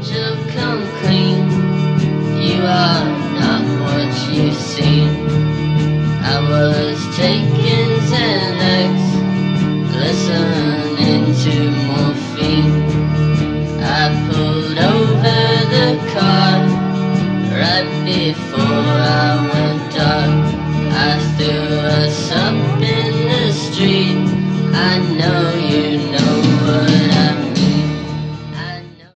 Angel, come clean. You are not what you seem. I was taking Xanax, listening to morphine. I pulled over the car right before I went dark. I threw us up in the street. I know you